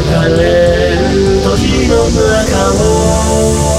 れる時の中を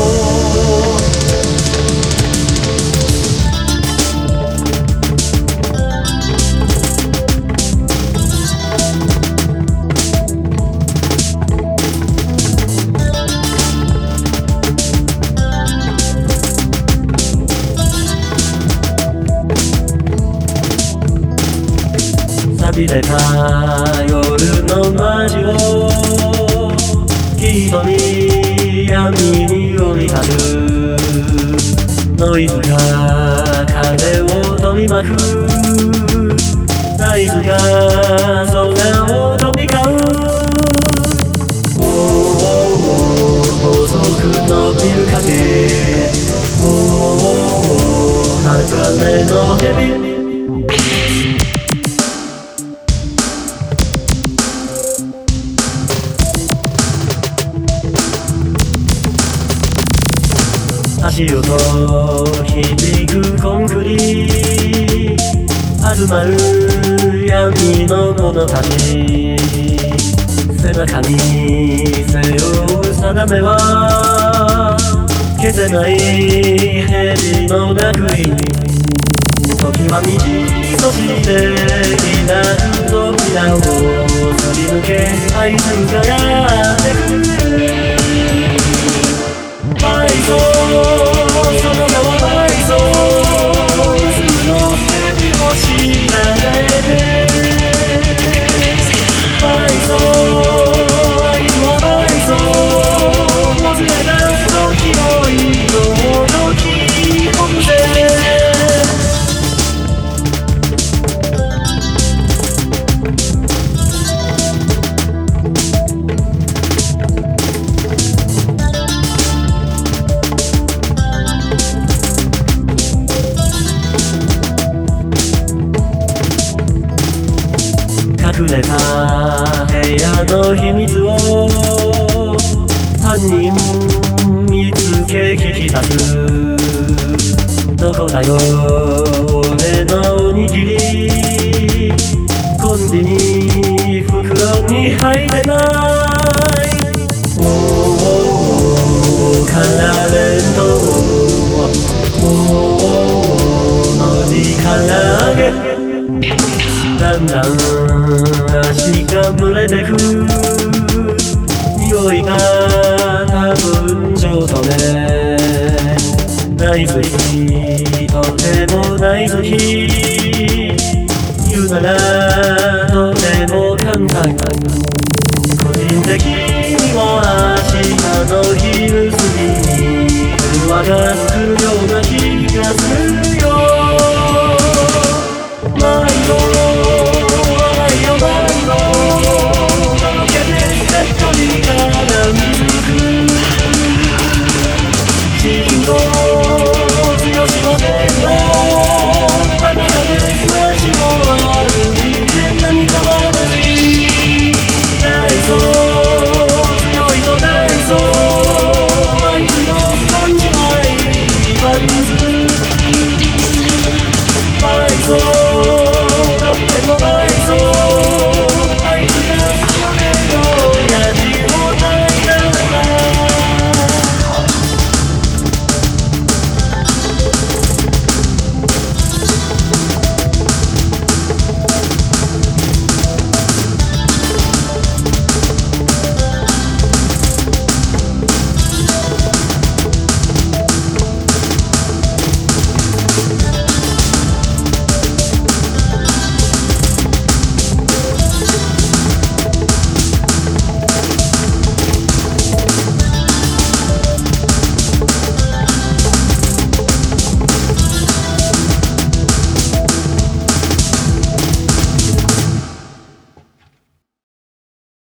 錆びれた夜の街を一人闇に降り立つノイズが風を取り巻くナイフが空を飛び交う細く伸びる影鋼の蛇足音響くコンクリ集まる闇の者たち背中に背負う定めは消せない蛇の烙印時は満ちそして開く扉をすり抜け合図がやってくるバイソその名はバイソ渦の蛇をしながれてバイソあいつはバイソもつれた時の色のき本線隠れた部屋の秘密を犯人見つけ聞き出すどこだよ俺のおにぎりコンビニ袋に入ってないカラレンドのりから揚げだんだん足が蒸れてく匂いが多分ちょっとねナイス日とてもナイス日言うならとても簡単個人的にも明日の昼過ぎに車が